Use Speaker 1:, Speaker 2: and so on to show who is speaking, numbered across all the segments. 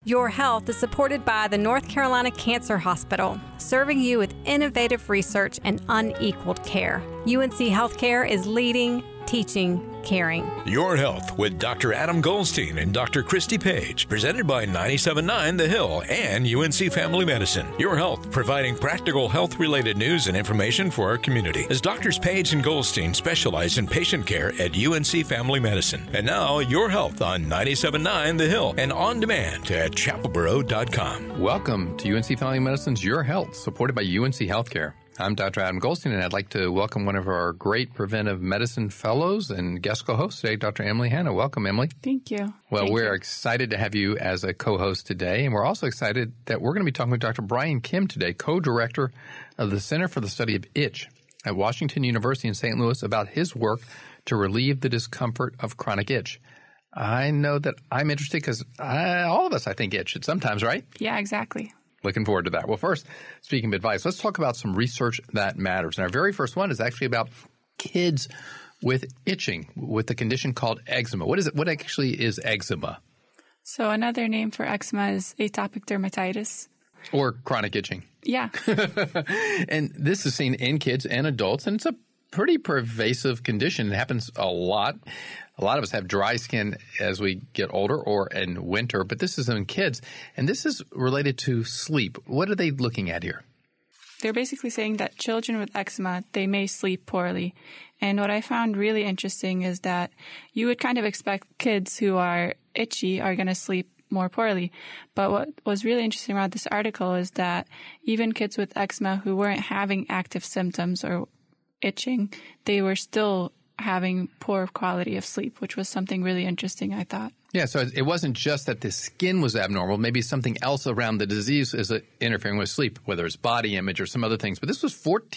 Speaker 1: Your Health is supported by the North Carolina Cancer Hospital, serving you with innovative research and unequaled care. UNC Healthcare is leading, teaching, caring.
Speaker 2: Your Health with Dr. Adam Goldstein and Dr. Christy Page, presented by 97.9 The Hill and UNC Family Medicine. Your Health, providing practical health-related news and information for our community, as Drs. Page and Goldstein specialize in patient care at UNC Family Medicine. And now, Your Health on 97.9 The Hill and on demand at chapelboro.com.
Speaker 3: Welcome to UNC Family Medicine's Your Health, supported by UNC Healthcare. I'm Dr. Adam Goldstein, and I'd like to welcome one of our great preventive medicine fellows and guest co-hosts today, Dr. Emily Hanna. Welcome, Emily.
Speaker 4: Thank you.
Speaker 3: Well, we're excited to have you as a co-host today, and we're also excited that we're going to be talking with Dr. Brian Kim today, co-director of the Center for the Study of Itch at Washington University in St. Louis, about his work to relieve the discomfort of chronic itch. I know that I'm interested because all of us, I think, itch sometimes, right?
Speaker 4: Yeah, exactly.
Speaker 3: Looking forward to that. Well, first, speaking of advice, let's talk about some research that matters. And our very first one is actually about kids with itching, with the condition called eczema. What is it? What actually is eczema?
Speaker 4: So another name for eczema is atopic dermatitis.
Speaker 3: Or chronic itching.
Speaker 4: Yeah.
Speaker 3: And this is seen in kids and adults, and it's a pretty pervasive condition. It happens a lot. A lot of us have dry skin as we get older or in winter, but this is in kids. And this is related to sleep. What are they looking at here?
Speaker 4: They're basically saying that children with eczema, they may sleep poorly. And what I found really interesting is that you would kind of expect kids who are itchy are going to sleep more poorly. But what was really interesting about this article is that even kids with eczema who weren't having active symptoms or itching, they were still having poor quality of sleep, which was something really interesting, I thought.
Speaker 3: Yeah, so it wasn't just that the skin was abnormal. Maybe something else around the disease is interfering with sleep, whether it's body image or some other things. But this was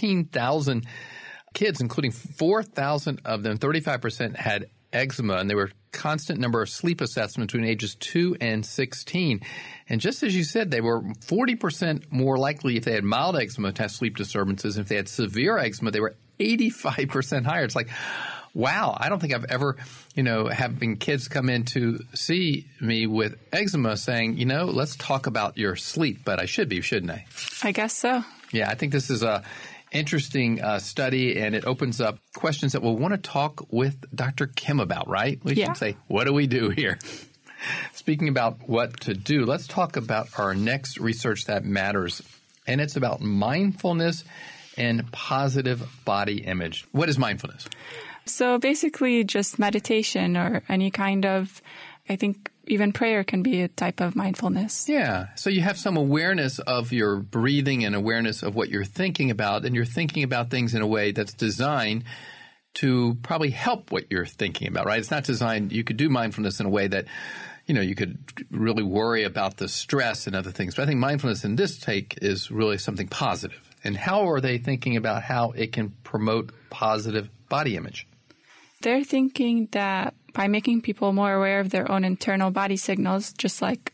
Speaker 3: 14,000 kids, including 4,000 of them, 35% had eczema, and there were constant number of sleep assessments between ages 2 and 16. And just as you said, they were 40% more likely if they had mild eczema to have sleep disturbances. If they had severe eczema, they were 85% higher. It's like, wow, I don't think I've ever, having kids come in to see me with eczema saying, let's talk about your sleep. But I should be, shouldn't I?
Speaker 4: I guess so.
Speaker 3: Yeah, I think this is a interesting study, and it opens up questions that we'll want to talk with Dr. Kim about, right? We should say, what do we do here? Speaking about what to do, let's talk about our next research that matters, and it's about mindfulness and positive body image. What is mindfulness?
Speaker 4: So basically just meditation or any kind of, I think even prayer can be a type of mindfulness.
Speaker 3: Yeah. So you have some awareness of your breathing and awareness of what you're thinking about, and you're thinking about things in a way that's designed to probably help what you're thinking about, right? It's not designed – you could do mindfulness in a way that, you could really worry about the stress and other things. But I think mindfulness in this take is really something positive. And how are they thinking about how it can promote positive body image?
Speaker 4: They're thinking that by making people more aware of their own internal body signals, just like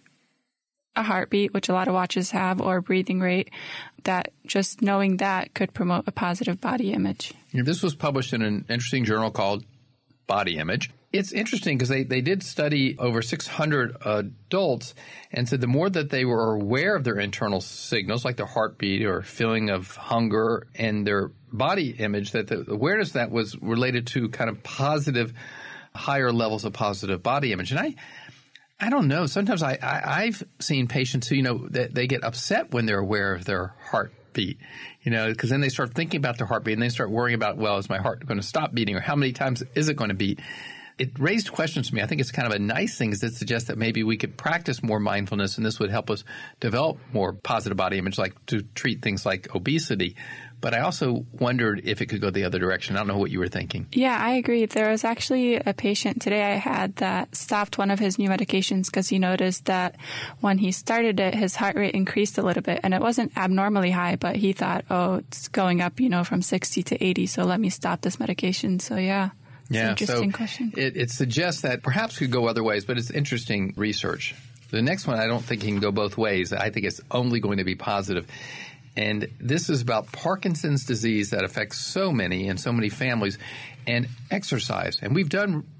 Speaker 4: a heartbeat, which a lot of watches have, or breathing rate, that just knowing that could promote a positive body image.
Speaker 3: This was published in an interesting journal called Body Image. It's interesting because they did study over 600 adults and said the more that they were aware of their internal signals, like their heartbeat or feeling of hunger and their body image, that the awareness of that was related to kind of positive, higher levels of positive body image. And I don't know. Sometimes I've seen patients who, that they get upset when they're aware of their heartbeat, because then they start thinking about their heartbeat and they start worrying about, well, is my heart going to stop beating, or how many times is it going to beat? It raised questions to me. I think it's kind of a nice thing that suggests that maybe we could practice more mindfulness, and this would help us develop more positive body image, like to treat things like obesity. But I also wondered if it could go the other direction. I don't know what you were thinking.
Speaker 4: Yeah, I agree. There was actually a patient today I had that stopped one of his new medications because he noticed that when he started it, his heart rate increased a little bit. And it wasn't abnormally high, but he thought, it's going up, from 60 to 80, so let me stop this medication. So, yeah.
Speaker 3: Yeah,
Speaker 4: interesting question.
Speaker 3: It suggests that perhaps it could go other ways, but it's interesting research. The next one, I don't think it can go both ways. I think it's only going to be positive. And this is about Parkinson's disease that affects so many and so many families, and exercise. And we've done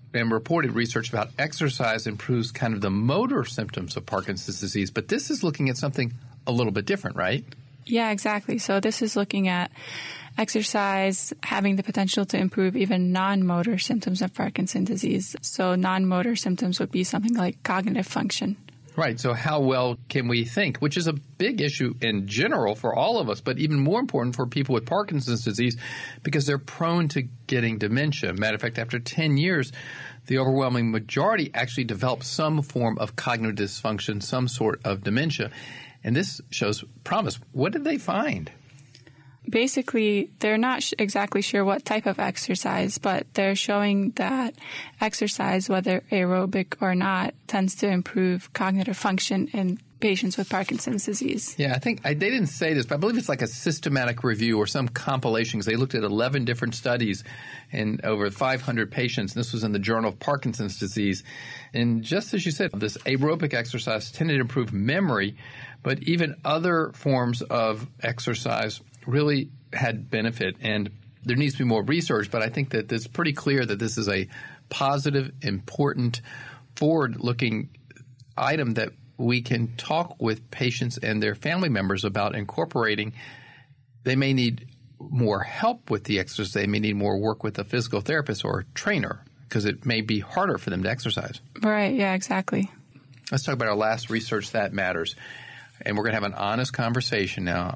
Speaker 3: and reported research about exercise improves kind of the motor symptoms of Parkinson's disease, but this is looking at something a little bit different, right?
Speaker 4: Yeah, exactly. So this is looking at exercise having the potential to improve even non-motor symptoms of Parkinson's disease. So non-motor symptoms would be something like cognitive function.
Speaker 3: Right. So how well can we think, which is a big issue in general for all of us, but even more important for people with Parkinson's disease because they're prone to getting dementia. Matter of fact, after 10 years, the overwhelming majority actually develop some form of cognitive dysfunction, some sort of dementia. And this shows promise. What did they find?
Speaker 4: Basically, they're not exactly sure what type of exercise, but they're showing that exercise, whether aerobic or not, tends to improve cognitive function in patients with Parkinson's disease.
Speaker 3: Yeah, I think they didn't say this, but I believe it's like a systematic review or some compilation because they looked at 11 different studies in over 500 patients. And this was in the Journal of Parkinson's Disease. And just as you said, this aerobic exercise tended to improve memory, but even other forms of exercise really had benefit, and there needs to be more research, but I think that it's pretty clear that this is a positive, important, forward-looking item that we can talk with patients and their family members about incorporating. They may need more help with the exercise. They may need more work with a physical therapist or a trainer because it may be harder for them to exercise.
Speaker 4: Right, yeah, exactly.
Speaker 3: Let's talk about our last research that matters. And we're going to have an honest conversation now.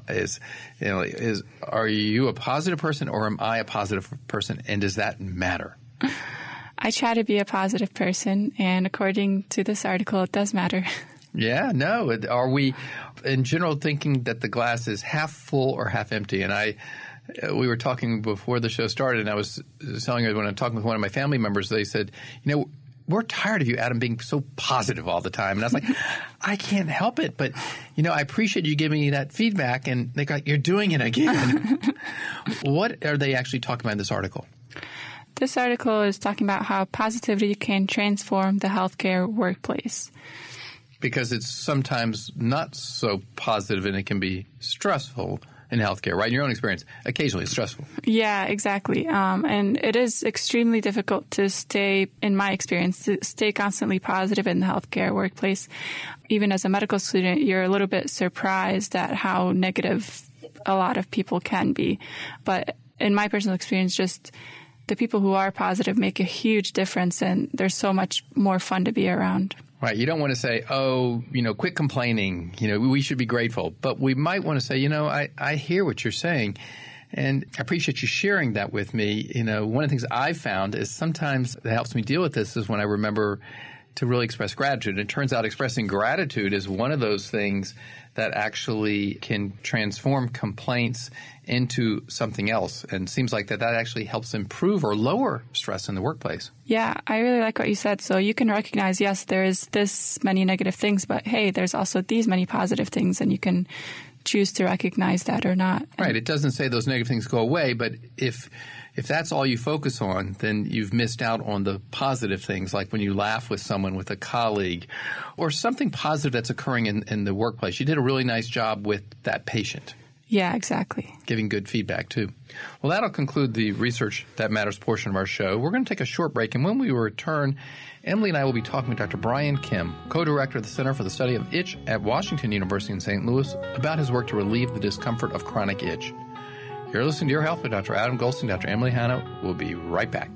Speaker 3: Are you a positive person or am I a positive person? And does that matter?
Speaker 4: I try to be a positive person, and according to this article, it does matter.
Speaker 3: Yeah, no. Are we, in general, thinking that the glass is half full or half empty? And we were talking before the show started, and I was telling you when I'm talking with one of my family members, they said, we're tired of you, Adam, being so positive all the time. And I was like, I can't help it. But, I appreciate you giving me that feedback. And they go, you're doing it again. What are they actually talking about in this article?
Speaker 4: This article is talking about how positivity can transform the healthcare workplace.
Speaker 3: Because it's sometimes not so positive and it can be stressful in healthcare, right? In your own experience, occasionally it's stressful.
Speaker 4: Yeah, exactly. And it is extremely difficult to stay, in my experience, to stay constantly positive in the healthcare workplace. Even as a medical student, you're a little bit surprised at how negative a lot of people can be. But in my personal experience, just the people who are positive make a huge difference, and they're so much more fun to be around.
Speaker 3: Right. You don't want to say, quit complaining. We should be grateful. But we might want to say, I hear what you're saying, and I appreciate you sharing that with me. One of the things I've found is sometimes that helps me deal with this is when I remember to really express gratitude. It turns out expressing gratitude is one of those things that actually can transform complaints into something else. And it seems like that actually helps improve or lower stress in the workplace.
Speaker 4: Yeah, I really like what you said. So you can recognize, yes, there is this many negative things, but hey, there's also these many positive things, and you can choose to recognize that or not.
Speaker 3: Right. It doesn't say those negative things go away, but if that's all you focus on, then you've missed out on the positive things, like when you laugh with someone, with a colleague, or something positive that's occurring in the workplace. You did a really nice job with that patient.
Speaker 4: Yeah, exactly.
Speaker 3: Giving good feedback, too. Well, that'll conclude the Research That Matters portion of our show. We're going to take a short break, and when we return, Emily and I will be talking with Dr. Brian Kim, co-director of the Center for the Study of Itch at Washington University in St. Louis, about his work to relieve the discomfort of chronic itch. You're listening to Your Health with Dr. Adam Goldstein, Dr. Emily Hanna. We'll be right back.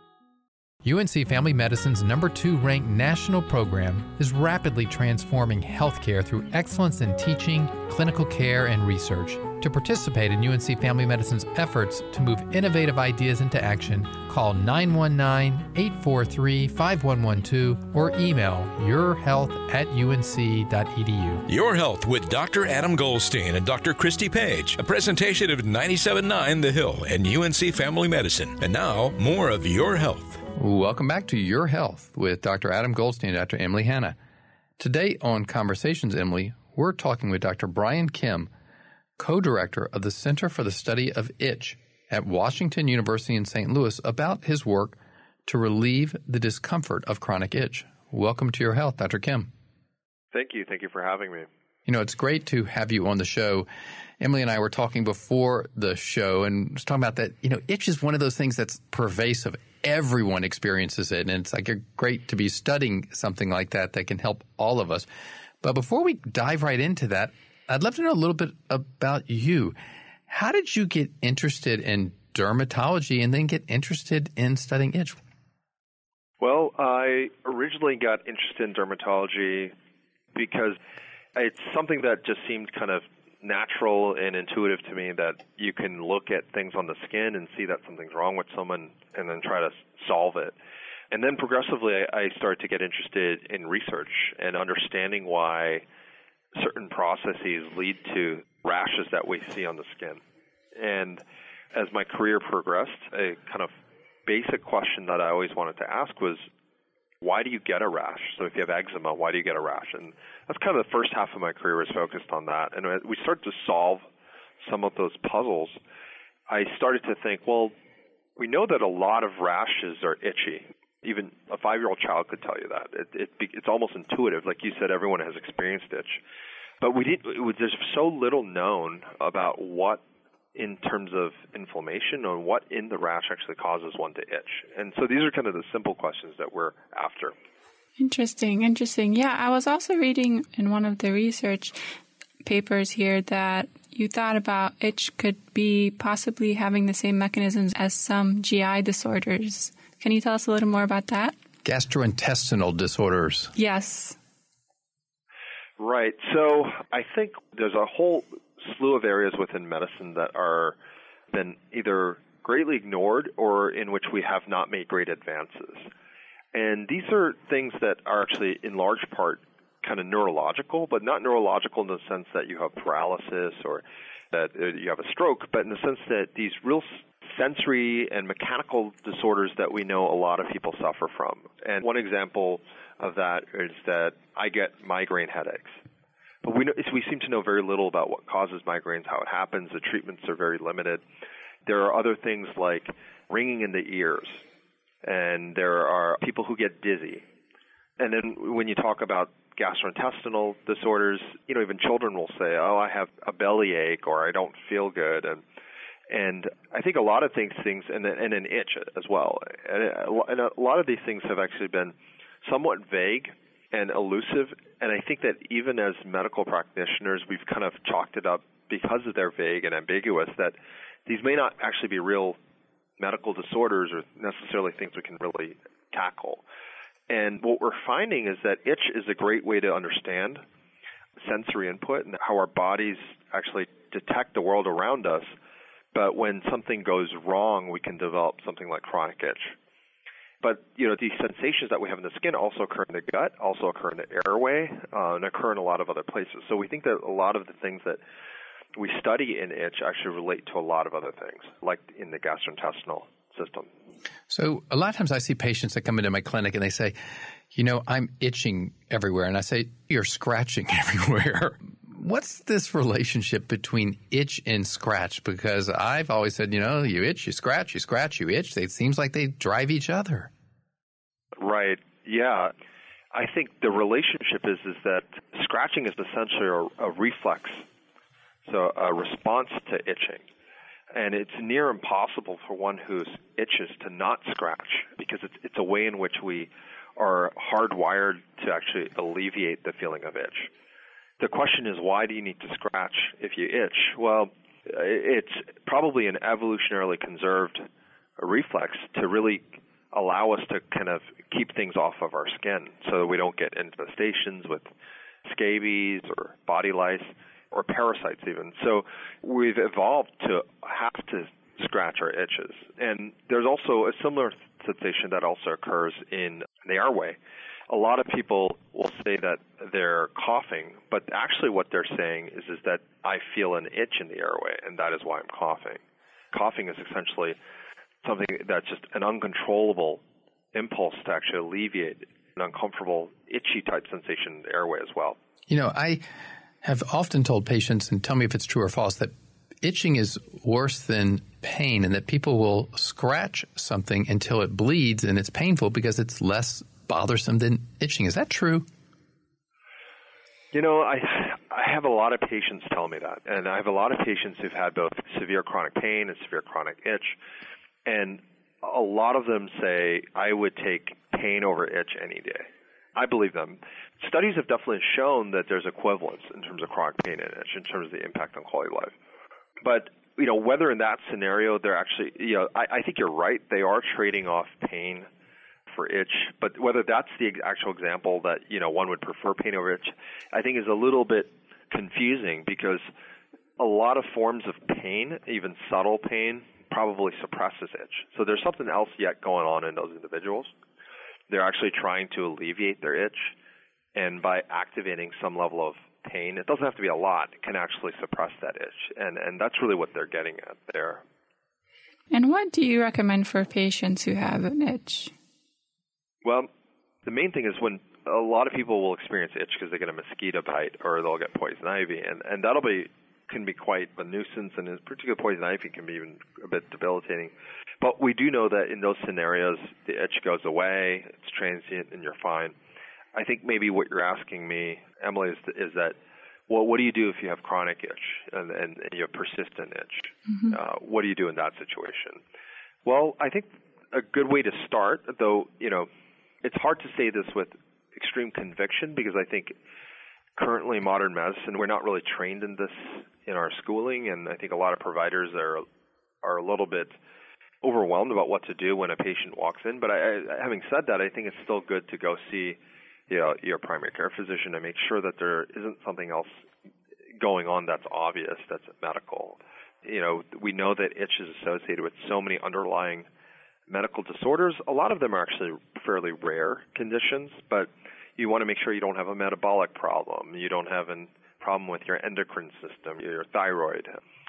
Speaker 5: UNC Family Medicine's #2 ranked national program is rapidly transforming healthcare through excellence in teaching, clinical care, and research. To participate in UNC Family Medicine's efforts to move innovative ideas into action, call 919-843-5112 or email yourhealth@unc.edu.
Speaker 2: Your Health with Dr. Adam Goldstein and Dr. Christy Page, a presentation of 97.9 The Hill and UNC Family Medicine. And now, more of Your Health.
Speaker 3: Welcome back to Your Health with Dr. Adam Goldstein and Dr. Emily Hanna. Today on Conversations, Emily, we're talking with Dr. Brian Kim, co-director of the Center for the Study of Itch at Washington University in St. Louis, about his work to relieve the discomfort of chronic itch. Welcome to Your Health, Dr. Kim.
Speaker 6: Thank you. Thank you for having me.
Speaker 3: It's great to have you on the show. Emily and I were talking before the show and was talking about that, itch is one of those things that's pervasive. everyone experiences it, and it's like great to be studying something like that can help all of us. But before we dive right into that, I'd love to know a little bit about you. How did you get interested in dermatology and then get interested in studying itch?
Speaker 6: Well, I originally got interested in dermatology because it's something that just seemed kind of natural and intuitive to me, that you can look at things on the skin and see that something's wrong with someone and then try to solve it. And then progressively, I started to get interested in research and understanding why certain processes lead to rashes that we see on the skin. And as my career progressed, a kind of basic question that I always wanted to ask was, why do you get a rash? So if you have eczema, why do you get a rash? And that's kind of the first half of my career was focused on that. And as we started to solve some of those puzzles, I started to think, well, we know that a lot of rashes are itchy. Even a 5-year-old child could tell you that. It's almost intuitive. Like you said, everyone has experienced itch. But there's so little known about what, in terms of inflammation, or what in the rash actually causes one to itch. And so these are kind of the simple questions that we're after.
Speaker 4: Interesting. Yeah, I was also reading in one of the research papers here that you thought about itch could be possibly having the same mechanisms as some GI disorders. Can you tell us a little more about that?
Speaker 3: Gastrointestinal disorders.
Speaker 4: Yes.
Speaker 6: Right. So I think there's a whole slew of areas within medicine that are been either greatly ignored or in which we have not made great advances. And these are things that are actually in large part kind of neurological, but not neurological in the sense that you have paralysis or that you have a stroke, but in the sense that these real sensory and mechanical disorders that we know a lot of people suffer from. And one example of that is that I get migraine headaches. But we seem to know very little about what causes migraines, how it happens. The treatments are very limited. There are other things like ringing in the ears, and there are people who get dizzy. And then when you talk about gastrointestinal disorders, even children will say, oh, I have a bellyache, or I don't feel good. And I think a lot of things and an itch as well. And a lot of these things have actually been somewhat vague and elusive, and I think that even as medical practitioners, we've kind of chalked it up because of they're vague and ambiguous, that these may not actually be real medical disorders or necessarily things we can really tackle. And what we're finding is that itch is a great way to understand sensory input and how our bodies actually detect the world around us, but when something goes wrong, we can develop something like chronic itch. But, these sensations that we have in the skin also occur in the gut, also occur in the airway, and occur in a lot of other places. So we think that a lot of the things that we study in itch actually relate to a lot of other things, like in the gastrointestinal system.
Speaker 3: So a lot of times I see patients that come into my clinic and they say, I'm itching everywhere. And I say, you're scratching everywhere. What's this relationship between itch and scratch? Because I've always said, you itch, you scratch, you itch. It seems like they drive each other.
Speaker 6: Right. Yeah. I think the relationship is that scratching is essentially a reflex, so a response to itching. And it's near impossible for one who itches to not scratch, because it's a way in which we are hardwired to actually alleviate the feeling of itch. The question is, why do you need to scratch if you itch? Well, it's probably an evolutionarily conserved reflex to really allow us to kind of keep things off of our skin so that we don't get infestations with scabies or body lice or parasites even. So we've evolved to have to scratch our itches. And there's also a similar sensation that also occurs in the airway. A lot of people will say that they're coughing, but actually what they're saying is that I feel an itch in the airway, and that is why I'm coughing. Coughing is essentially something that's just an uncontrollable impulse to actually alleviate an uncomfortable, itchy type sensation in the airway as well.
Speaker 3: I have often told patients, and tell me if it's true or false, that itching is worse than pain, and that people will scratch something until it bleeds and it's painful because it's less bothersome than itching. Is that true?
Speaker 6: I have a lot of patients tell me that, and I have a lot of patients who've had both severe chronic pain and severe chronic itch, and a lot of them say, I would take pain over itch any day. I believe them. Studies have definitely shown that there's equivalence in terms of chronic pain and itch, in terms of the impact on quality of life. But, whether in that scenario they're actually, I think you're right. They are trading off pain for itch, but whether that's the actual example that, one would prefer pain over itch, I think is a little bit confusing, because a lot of forms of pain, even subtle pain, probably suppresses itch. So there's something else yet going on in those individuals. They're actually trying to alleviate their itch, and by activating some level of pain, it doesn't have to be a lot, it can actually suppress that itch. And that's really what they're getting at there.
Speaker 4: And what do you recommend for patients who have an itch?
Speaker 6: Well, the main thing is when a lot of people will experience itch because they get a mosquito bite or they'll get poison ivy, and can be quite a nuisance, and in particular poison ivy can be even a bit debilitating. But we do know that in those scenarios, the itch goes away, it's transient, and you're fine. I think maybe what you're asking me, Emily, is that, well, what do you do if you have chronic itch and you have persistent itch? Mm-hmm. What do you do in that situation? Well, I think a good way to start, though, it's hard to say this with extreme conviction, because I think currently in modern medicine, we're not really trained in this in our schooling, and I think a lot of providers are a little bit overwhelmed about what to do when a patient walks in. But having said that, I think it's still good to go see your primary care physician and make sure that there isn't something else going on that's obvious, that's medical. We know that itch is associated with so many underlying medical disorders. A lot of them are actually fairly rare conditions, but you want to make sure you don't have a metabolic problem. You don't have a problem with your endocrine system, your thyroid.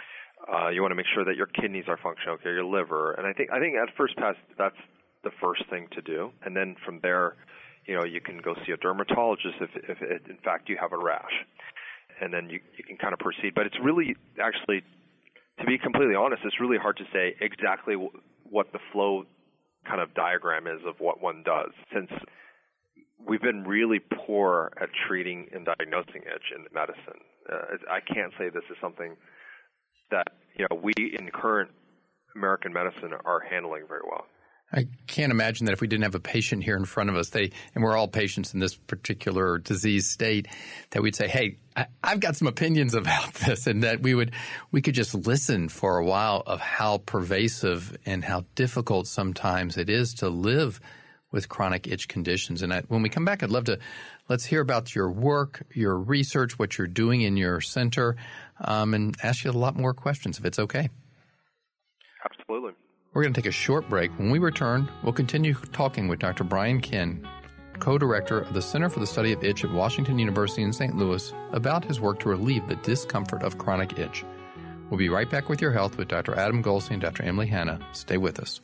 Speaker 6: You want to make sure that your kidneys are functioning okay, your liver. And I think at first pass, that's the first thing to do. And then from there, you can go see a dermatologist if in fact you have a rash. And then you can kind of proceed. But it's really, actually, to be completely honest, it's really hard to say exactly what the flow kind of diagram is of what one does, since we've been really poor at treating and diagnosing itch in medicine. I can't say this is something that we in current American medicine are handling very well.
Speaker 3: I can't imagine that if we didn't have a patient here in front of us, and we're all patients in this particular disease state, that we'd say, hey, I've got some opinions about this, and that we could just listen for a while of how pervasive and how difficult sometimes it is to live with chronic itch conditions. And when we come back, let's hear about your work, your research, what you're doing in your center, and ask you a lot more questions if it's okay.
Speaker 6: Absolutely.
Speaker 3: We're going to take a short break. When we return, we'll continue talking with Dr. Brian Kim, co-director of the Center for the Study of Itch at Washington University in St. Louis, about his work to relieve the discomfort of chronic itch. We'll be right back with Your Health with Dr. Adam Goldstein and Dr. Emily Hanna. Stay with us.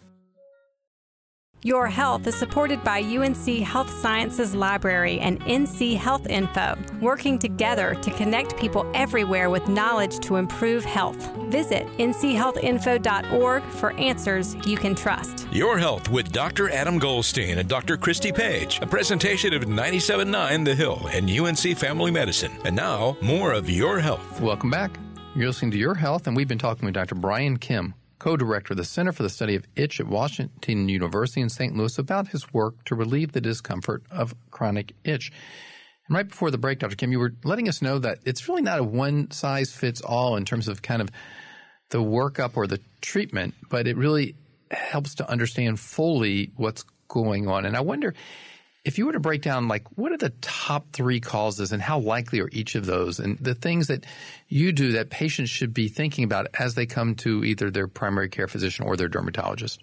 Speaker 1: Your Health is supported by UNC Health Sciences Library and NC Health Info, working together to connect people everywhere with knowledge to improve health. Visit nchealthinfo.org for answers you can trust.
Speaker 2: Your Health with Dr. Adam Goldstein and Dr. Christy Page, a presentation of 97.9 The Hill and UNC Family Medicine. And now, more of Your Health.
Speaker 3: Welcome back. You're listening to Your Health, and we've been talking with Dr. Brian Kim, co-director of the Center for the Study of Itch at Washington University in St. Louis, about his work to relieve the discomfort of chronic itch. And right before the break, Dr. Kim, you were letting us know that it's really not a one-size-fits-all in terms of kind of the workup or the treatment, but it really helps to understand fully what's going on. And I wonder, if you were to break down, what are the top 3 causes and how likely are each of those, and the things that you do that patients should be thinking about as they come to either their primary care physician or their dermatologist?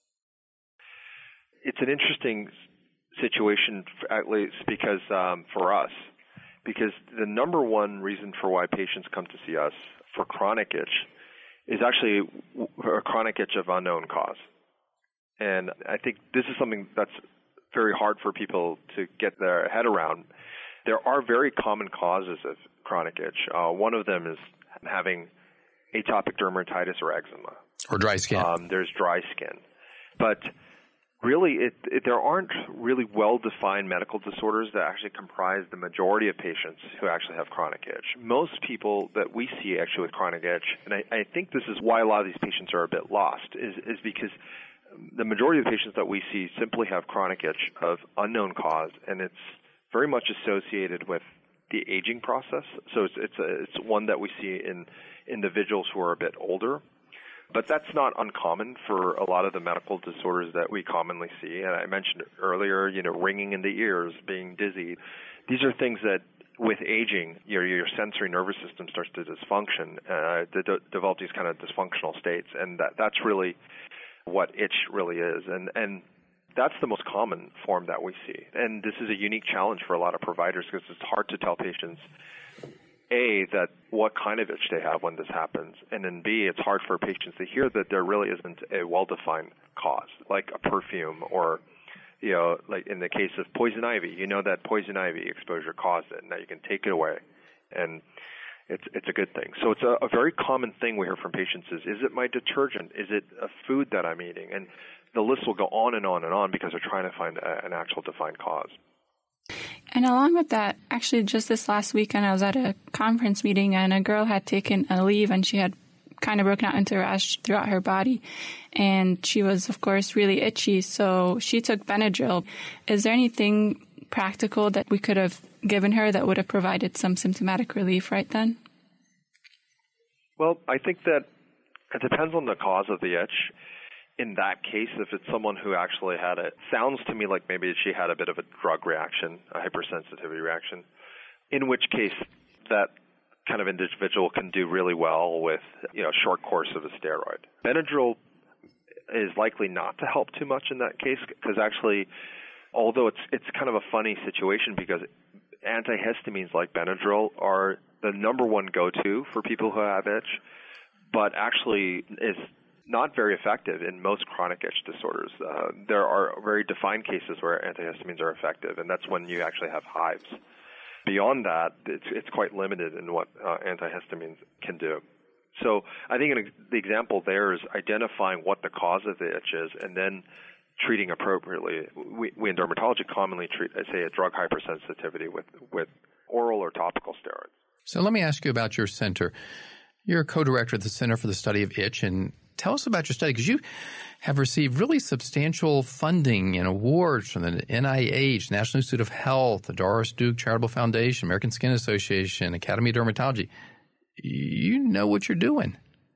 Speaker 6: It's an interesting situation, at least because for us, because the number one reason for why patients come to see us for chronic itch is actually a chronic itch of unknown cause. And I think this is something that's very hard for people to get their head around. There are very common causes of chronic itch. One of them is having atopic dermatitis or eczema.
Speaker 3: Or dry skin.
Speaker 6: There's dry skin. But really, there aren't really well-defined medical disorders that actually comprise the majority of patients who actually have chronic itch. Most people that we see actually with chronic itch, and I think this is why a lot of these patients are a bit lost, is because the majority of the patients that we see simply have chronic itch of unknown cause, and it's very much associated with the aging process. So it's one that we see in individuals who are a bit older. But that's not uncommon for a lot of the medical disorders that we commonly see. And I mentioned earlier, ringing in the ears, being dizzy. These are things that with aging, your sensory nervous system starts to dysfunction, develop these kind of dysfunctional states. And that's really what itch really is. And that's the most common form that we see. And this is a unique challenge for a lot of providers because it's hard to tell patients, A, that what kind of itch they have when this happens, and then B, it's hard for patients to hear that there really isn't a well-defined cause, like a perfume or, like in the case of poison ivy, that poison ivy exposure caused it, and now you can take it away, and it's a good thing. So it's a very common thing we hear from patients is it my detergent? Is it a food that I'm eating? And the list will go on and on and on because they're trying to find an actual defined cause.
Speaker 4: And along with that, actually just this last weekend, I was at a conference meeting and a girl had taken a leave and she had kind of broken out into a rash throughout her body. And she was, of course, really itchy. So she took Benadryl. Is there anything practical that we could have given her that would have provided some symptomatic relief right then?
Speaker 6: Well, I think that it depends on the cause of the itch. In that case, if it's someone who actually had it, sounds to me like maybe she had a bit of a drug reaction, a hypersensitivity reaction, in which case that kind of individual can do really well with a short course of a steroid. Benadryl is likely not to help too much in that case because actually, although it's kind of a funny situation because antihistamines like Benadryl are the number one go-to for people who have itch, but actually is not very effective in most chronic itch disorders. There are very defined cases where antihistamines are effective, and that's when you actually have hives. Beyond that, it's quite limited in what antihistamines can do. So I think the example there is identifying what the cause of the itch is and then treating appropriately. We in dermatology commonly treat, say, a drug hypersensitivity with oral or topical steroids.
Speaker 3: So let me ask you about your center. You're a co-director at the Center for the Study of Itch, and tell us about your study, because you have received really substantial funding and awards from the NIH, National Institute of Health, the Doris Duke Charitable Foundation, American Skin Association, Academy of Dermatology. You know what you're doing.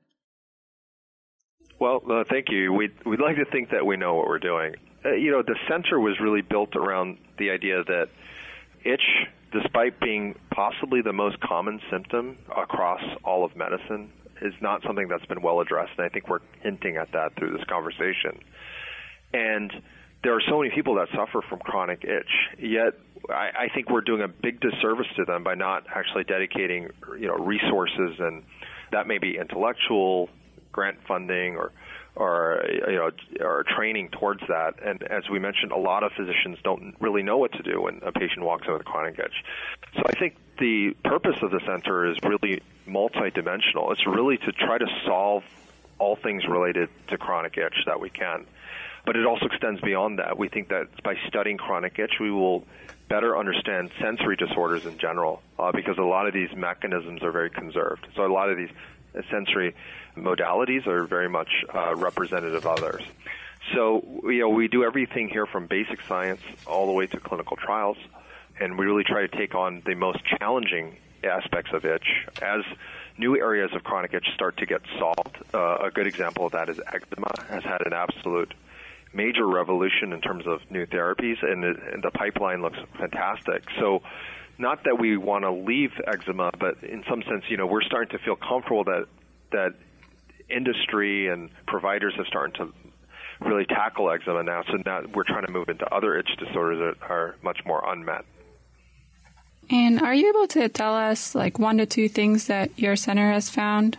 Speaker 6: Well, thank you. We'd like to think that we know what we're doing. The center was really built around the idea that itch, despite being possibly the most common symptom across all of medicine, is not something that's been well addressed, and I think we're hinting at that through this conversation. And there are so many people that suffer from chronic itch, yet I think we're doing a big disservice to them by not actually dedicating resources, and that may be intellectual, grant funding, or training towards that. And as we mentioned, a lot of physicians don't really know what to do when a patient walks in with chronic itch. So I think the purpose of the center is really multidimensional. It's really to try to solve all things related to chronic itch that we can. But it also extends beyond that. We think that by studying chronic itch, we will better understand sensory disorders in general, because a lot of these mechanisms are very conserved. So a lot of these sensory modalities are very much representative of others. So, we do everything here from basic science all the way to clinical trials, and we really try to take on the most challenging aspects of itch as new areas of chronic itch start to get solved. A good example of that is eczema has had an absolute major revolution in terms of new therapies, and the pipeline looks fantastic. So not that we want to leave eczema, but in some sense, we're starting to feel comfortable that industry and providers have started to really tackle eczema now. So now we're trying to move into other itch disorders that are much more unmet.
Speaker 4: And are you able to tell us, 1 to 2 things that your center has found?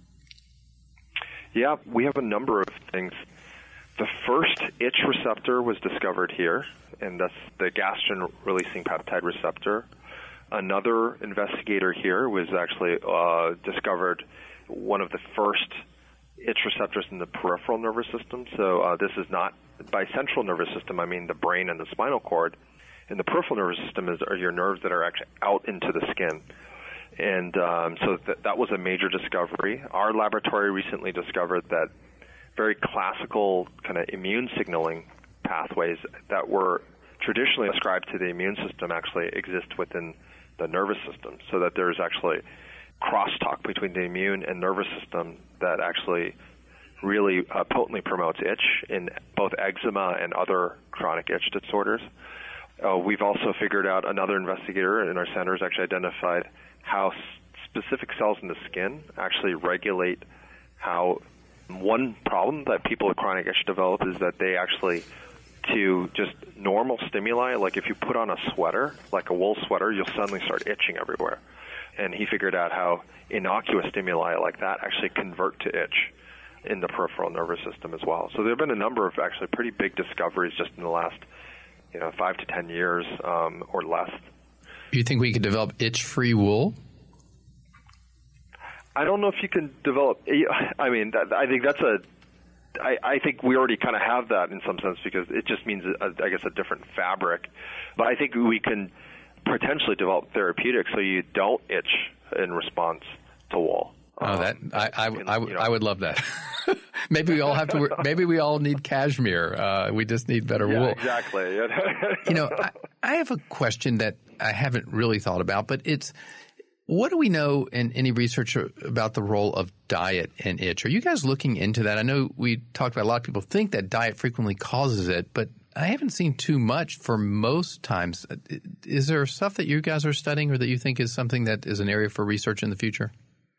Speaker 6: Yeah, we have a number of things. The first itch receptor was discovered here, and that's the gastrin-releasing peptide receptor. Another investigator here was actually discovered one of the first itch receptors in the peripheral nervous system. So this is not, by central nervous system, I mean the brain and the spinal cord. And the peripheral nervous system are your nerves that are actually out into the skin. And so that was a major discovery. Our laboratory recently discovered that very classical kind of immune signaling pathways that were traditionally ascribed to the immune system actually exist within the nervous system, so that there's actually crosstalk between the immune and nervous system that actually really potently promotes itch in both eczema and other chronic itch disorders. We've also figured out, another investigator in our center has actually identified how specific cells in the skin actually regulate how one problem that people with chronic itch develop is that they actually, to just normal stimuli, like if you put on a sweater, like a wool sweater, you'll suddenly start itching everywhere. And he figured out how innocuous stimuli like that actually convert to itch in the peripheral nervous system as well. So there have been a number of actually pretty big discoveries just in the last 5 to 10 years or less.
Speaker 3: You think we could develop itch-free wool?
Speaker 6: I don't know if you can develop. I mean, I think that's I think we already kind of have that in some sense, because it just means, I guess, a different fabric. But I think we can potentially develop therapeutics so you don't itch in response to wool.
Speaker 3: I would love that. Maybe we all have to. Maybe we all need cashmere. We just need better wool.
Speaker 6: Exactly.
Speaker 3: I have a question that I haven't really thought about, but it's, what do we know in any research about the role of diet and itch? Are you guys looking into that? I know we talked about, a lot of people think that diet frequently causes it, but I haven't seen too much for most times. Is there stuff that you guys are studying or that you think is something that is an area for research in the future?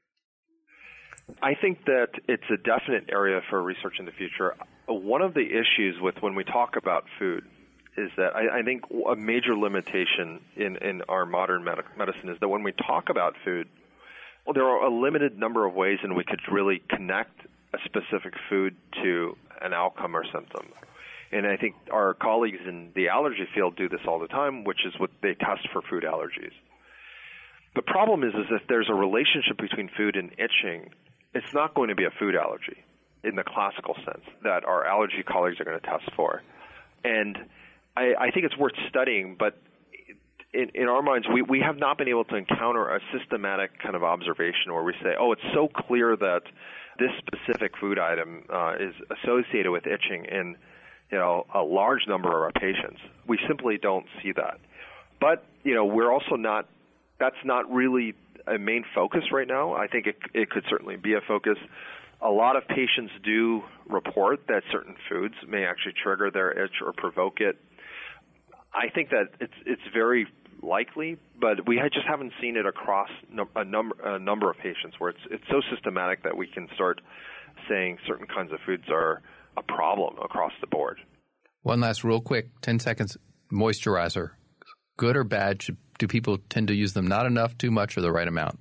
Speaker 6: I think that it's a definite area for research in the future. One of the issues with when we talk about food is that I think a major limitation in our modern medicine is that when we talk about food, well, there are a limited number of ways in which we could really connect a specific food to an outcome or symptom. And I think our colleagues in the allergy field do this all the time, which is what they test for food allergies. The problem is if there's a relationship between food and itching, it's not going to be a food allergy in the classical sense that our allergy colleagues are going to test for. And I think it's worth studying, but in our minds, we have not been able to encounter a systematic kind of observation where we say, oh, it's so clear that this specific food item is associated with itching in a large number of our patients. We simply don't see that. But, we're also not – that's not really a main focus right now. I think it could certainly be a focus. A lot of patients do report that certain foods may actually trigger their itch or provoke it. I think that it's very likely, but we just haven't seen it across a number of patients where it's so systematic that we can start saying certain kinds of foods are a problem across the board.
Speaker 3: One last real quick, 10 seconds, moisturizer. Good or bad? Do people tend to use them not enough, too much, or the right amount?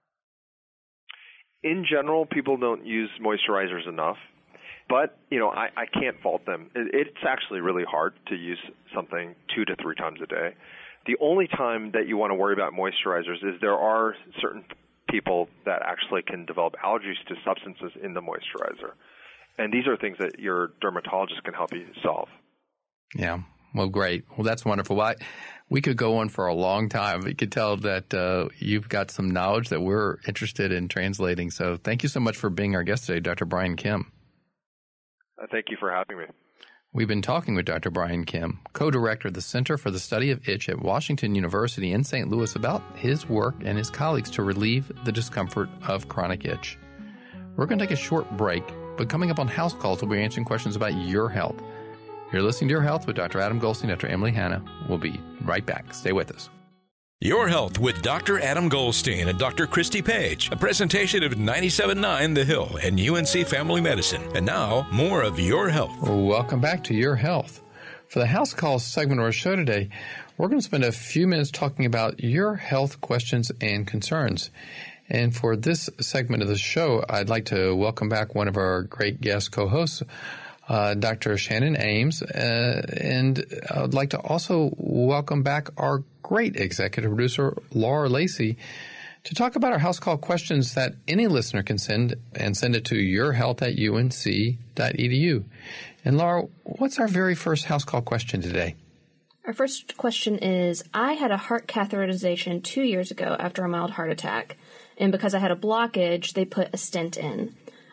Speaker 6: In general, people don't use moisturizers enough. But, I can't fault them. It's actually really hard to use something 2 to 3 times a day. The only time that you want to worry about moisturizers is there are certain people that actually can develop allergies to substances in the moisturizer. And these are things that your dermatologist can help you solve.
Speaker 3: Yeah. Well, great. Well, that's wonderful. We could go on for a long time. We could tell that you've got some knowledge that we're interested in translating. So thank you so much for being our guest today, Dr. Brian Kim.
Speaker 6: Thank you for having me.
Speaker 3: We've been talking with Dr. Brian Kim, co-director of the Center for the Study of Itch at Washington University in St. Louis, about his work and his colleagues to relieve the discomfort of chronic itch. We're going to take a short break, but coming up on House Calls, we'll be answering questions about your health. You're listening to Your Health with Dr. Adam Goldstein, Dr. Emily Hanna. We'll be right back. Stay with us.
Speaker 2: Your Health with Dr. Adam Goldstein and Dr. Christy Page, a presentation of 97.9 The Hill and UNC Family Medicine. And now, more of Your Health.
Speaker 3: Welcome back to Your Health. For the House Calls segment of our show today, we're going to spend a few minutes talking about your health questions and concerns. And for this segment of the show, I'd like to welcome back one of our great guest co-hosts, Dr. Shannon Ames, and I'd like to also welcome back our great executive producer, Laura Lacey, to talk about our house call questions that any listener can send it to yourhealth@unc.edu. And Laura, what's our very first house call question today?
Speaker 7: Our first question is, I had a heart catheterization 2 years ago after a mild heart attack, and because I had a blockage, they put a stent in.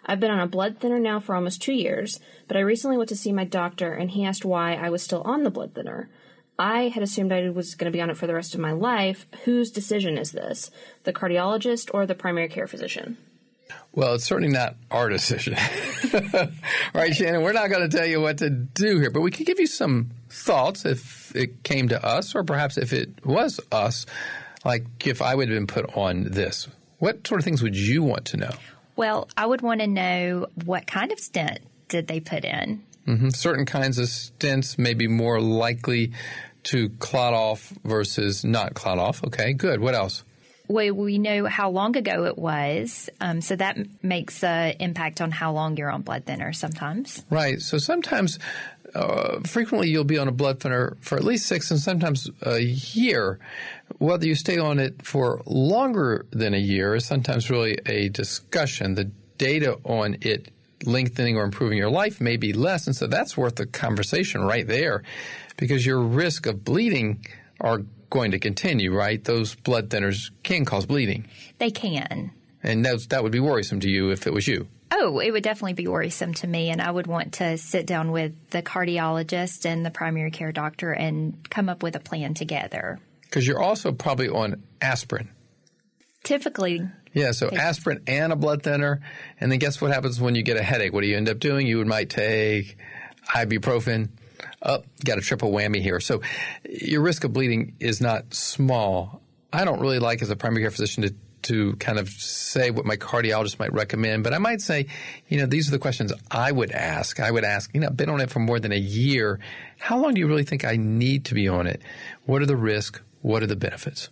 Speaker 7: I've been on a blood thinner now for almost 2 years, but I recently went to see my doctor and he asked why I was still on the blood thinner. I had assumed I was going to be on it for the rest of my life. Whose decision is this? The cardiologist or the primary care physician?
Speaker 3: Well, it's certainly not our decision. Right, Shannon? We're not going to tell you what to do here, but we could give you some thoughts if it came to us, or perhaps if it was us, like if I would have been put on this. What sort of things would you want to know?
Speaker 8: Well, I would want to know what kind of stent did they put in?
Speaker 3: Mm-hmm. Certain kinds of stents may be more likely to clot off versus not clot off. Okay, good. What else?
Speaker 8: Well, we know how long ago it was, so that makes an impact on how long you're on blood thinner sometimes.
Speaker 3: Right. So sometimes, frequently you'll be on a blood thinner for at least 6 and sometimes a year. Whether you stay on it for longer than a year is sometimes really a discussion. The data on it lengthening or improving your life may be less, and so that's worth the conversation right there, because your risk of bleeding are going to continue, right? Those blood thinners can cause bleeding.
Speaker 8: They can.
Speaker 3: And that would be worrisome to you if it was you.
Speaker 8: Oh, it would definitely be worrisome to me, and I would want to sit down with the cardiologist and the primary care doctor and come up with a plan together.
Speaker 3: Because you're also probably on aspirin.
Speaker 8: Typically.
Speaker 3: Yeah, so aspirin and a blood thinner, and then guess what happens when you get a headache? What do you end up doing? You might take ibuprofen. Oh, got a triple whammy here. So your risk of bleeding is not small. I don't really like, as a primary care physician, to kind of say what my cardiologist might recommend, but I might say, these are the questions I would ask. I would ask, I've been on it for more than a year. How long do you really think I need to be on it? What are the risks? What are the benefits?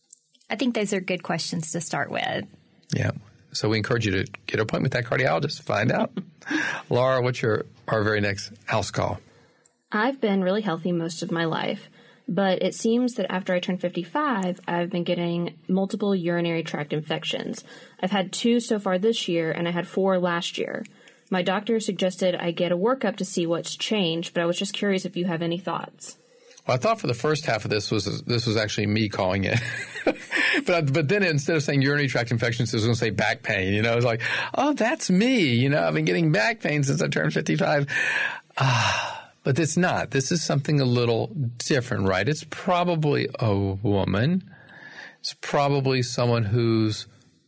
Speaker 8: I think those are good questions to start with.
Speaker 3: Yeah. So we encourage you to get an appointment with that cardiologist. Find out. Laura, what's our very next house call?
Speaker 7: I've been really healthy most of my life, but it seems that after I turned 55, I've been getting multiple urinary tract infections. I've had 2 so far this year, and I had 4 last year. My doctor suggested I get a workup to see what's changed, but I was just curious if you have any thoughts.
Speaker 3: Well, I thought for the first half of this was actually me calling it. But then instead of saying urinary tract infections, it was going to say back pain. It was like, oh, that's me. I've been getting back pain since I turned 55. But it's not. This is something a little different, right? It's probably a woman. It's probably someone who's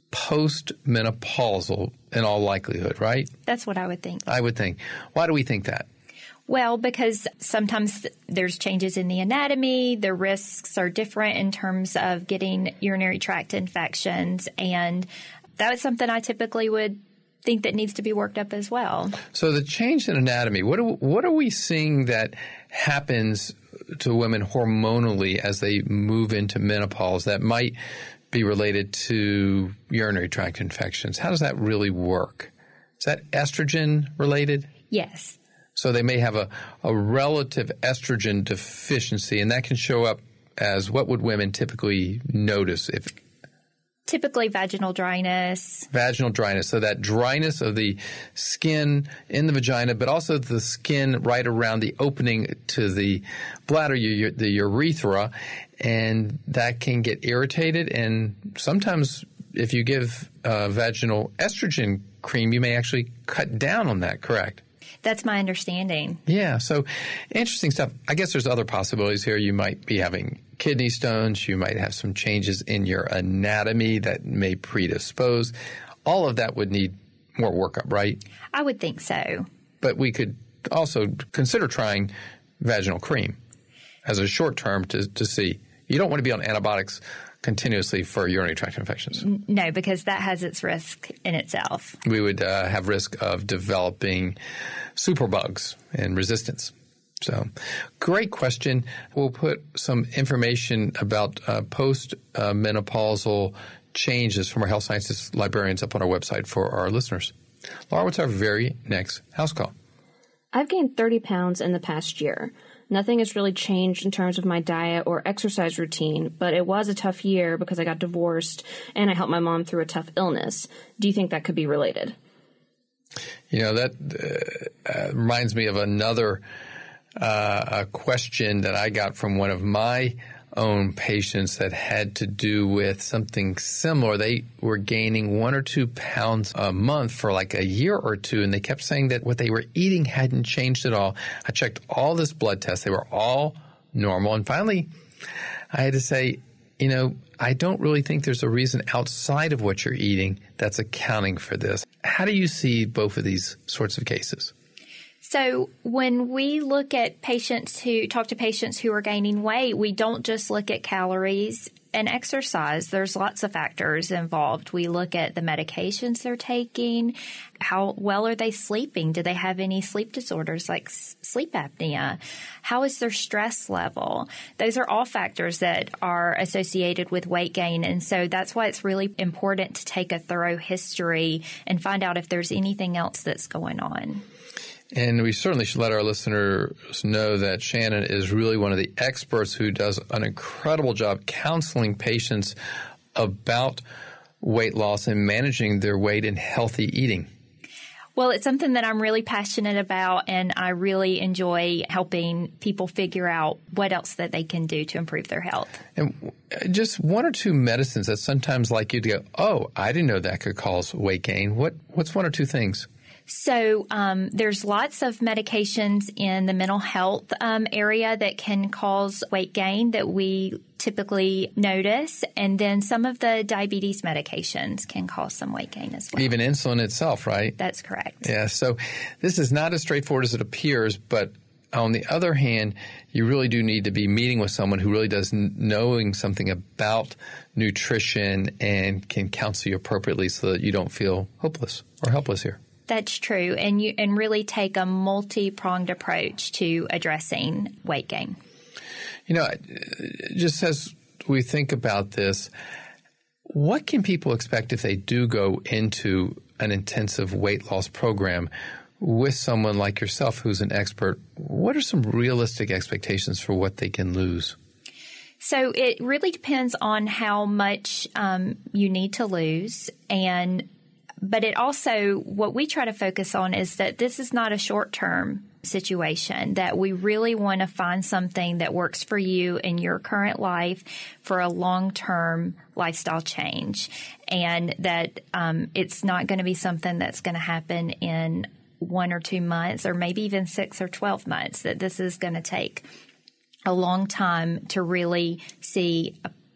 Speaker 3: post-menopausal in all likelihood, right?
Speaker 8: That's what I would think.
Speaker 3: I would think. Why do we think that?
Speaker 8: Well, because sometimes there's changes in the anatomy. The risks are different in terms of getting urinary tract infections. And that was something I typically would think that needs to be worked up as well.
Speaker 3: So the change in anatomy, what are we seeing that happens to women hormonally as they move into menopause that might be related to urinary tract infections? How does that really work? Is that estrogen related?
Speaker 8: Yes.
Speaker 3: So they may have a relative estrogen deficiency, and that can show up as what would women typically notice if
Speaker 8: typically vaginal dryness.
Speaker 3: Vaginal dryness. So that dryness of the skin in the vagina, but also the skin right around the opening to the bladder, the urethra, and that can get irritated. And sometimes if you give vaginal estrogen cream, you may actually cut down on that, correct?
Speaker 8: That's my understanding.
Speaker 3: Yeah. So interesting stuff. I guess there's other possibilities here. You might be having kidney stones. You might have some changes in your anatomy that may predispose. All of that would need more workup, right?
Speaker 8: I would think so.
Speaker 3: But we could also consider trying vaginal cream as a short term to see. You don't want to be on antibiotics continuously for urinary tract infections.
Speaker 8: No, because that has its risk in itself.
Speaker 3: We would have risk of developing superbugs and resistance. So great question. We'll put some information about post-menopausal changes from our health sciences librarians up on our website for our listeners. Laura, what's our very next house call?
Speaker 7: I've gained 30 pounds in the past year. Nothing has really changed in terms of my diet or exercise routine, but it was a tough year because I got divorced and I helped my mom through a tough illness. Do you think that could be related?
Speaker 3: That reminds me of another question that I got from one of my own patients that had to do with something similar. They were gaining 1 or 2 pounds a month for like a year or two, and they kept saying that what they were eating hadn't changed at all. I checked all this blood tests. They were all normal. And finally, I had to say, I don't really think there's a reason outside of what you're eating that's accounting for this. How do you see both of these sorts of cases?
Speaker 8: So when we look at talk to patients who are gaining weight, we don't just look at calories and exercise. There's lots of factors involved. We look at the medications they're taking. How well are they sleeping? Do they have any sleep disorders like sleep apnea? How is their stress level? Those are all factors that are associated with weight gain. And so that's why it's really important to take a thorough history and find out if there's anything else that's going on.
Speaker 3: And we certainly should let our listeners know that Shannon is really one of the experts who does an incredible job counseling patients about weight loss and managing their weight and healthy eating.
Speaker 8: Well, it's something that I'm really passionate about, and I really enjoy helping people figure out what else that they can do to improve their health.
Speaker 3: And just 1 or 2 medicines that sometimes like you to go, oh, I didn't know that could cause weight gain. What's 1 or 2 things?
Speaker 8: So there's lots of medications in the mental health area that can cause weight gain that we typically notice. And then some of the diabetes medications can cause some weight gain as well.
Speaker 3: Even insulin itself, right?
Speaker 8: That's correct.
Speaker 3: Yeah. So this is not as straightforward as it appears, but on the other hand, you really do need to be meeting with someone who really does knowing something about nutrition and can counsel you appropriately so that you don't feel hopeless or helpless here.
Speaker 8: That's true, and really take a multi-pronged approach to addressing weight gain.
Speaker 3: Just as we think about this, what can people expect if they do go into an intensive weight loss program with someone like yourself who's an expert? What are some realistic expectations for what they can lose?
Speaker 8: So it really depends on how much you need to lose, but it also, what we try to focus on is that this is not a short-term situation, that we really want to find something that works for you in your current life for a long-term lifestyle change, and that it's not going to be something that's going to happen in 1 or 2 months or maybe even 6 or 12 months, that this is going to take a long time to really see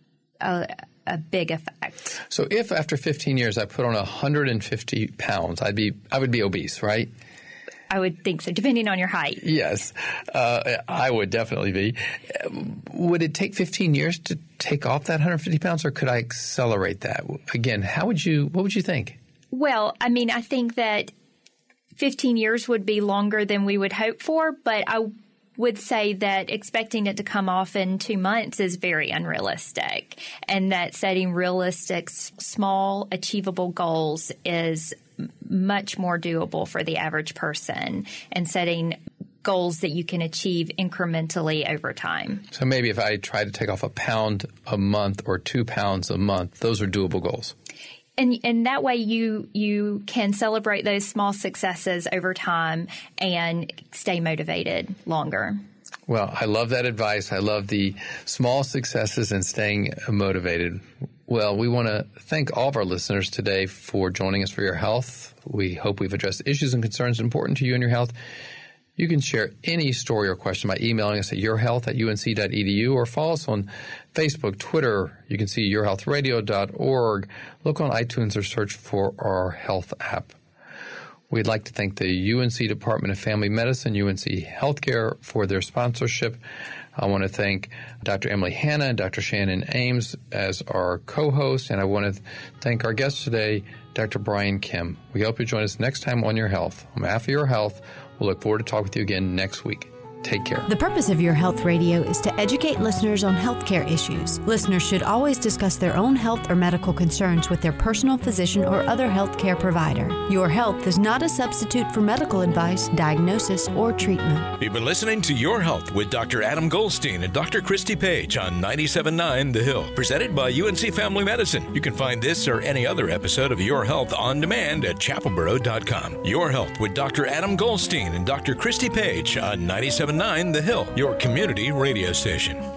Speaker 8: a big effect. So
Speaker 3: if after 15 years I put on 150 pounds, I would be obese, right?
Speaker 8: I would think so, depending on your height.
Speaker 3: Yes, I would definitely be. Would it take 15 years to take off that 150 pounds, or could I accelerate that? Again, what would you think?
Speaker 8: Well, I mean, I think that 15 years would be longer than we would hope for, but I would say that expecting it to come off in 2 months is very unrealistic, and that setting realistic, small, achievable goals is much more doable for the average person, and setting goals that you can achieve incrementally over time.
Speaker 3: So maybe if I try to take off a pound a month or 2 pounds a month, those are doable goals.
Speaker 8: And that way you can celebrate those small successes over time and stay motivated longer.
Speaker 3: Well, I love that advice. I love the small successes and staying motivated. Well, we want to thank all of our listeners today for joining us for Your Health. We hope we've addressed issues and concerns important to you and your health. You can share any story or question by emailing us at yourhealth@unc.edu or follow us on Facebook, Twitter. You can see yourhealthradio.org. Look on iTunes or search for our health app. We'd like to thank the UNC Department of Family Medicine, UNC Healthcare, for their sponsorship. I want to thank Dr. Emily Hanna and Dr. Shannon Ames as our co-hosts, and I want to thank our guest today, Dr. Brian Kim. We hope you join us next time on Your Health. On behalf of Your Health, we'll look forward to talking with you again next week. Take care.
Speaker 9: The purpose of Your Health Radio is to educate listeners on healthcare issues. Listeners should always discuss their own health or medical concerns with their personal physician or other healthcare provider. Your Health is not a substitute for medical advice, diagnosis, or treatment.
Speaker 2: You've been listening to Your Health with Dr. Adam Goldstein and Dr. Christy Page on 97.9 The Hill, presented by UNC Family Medicine. You can find this or any other episode of Your Health on demand at chapelboro.com. Your Health with Dr. Adam Goldstein and Dr. Christy Page on 97.9 The Hill, your community radio station.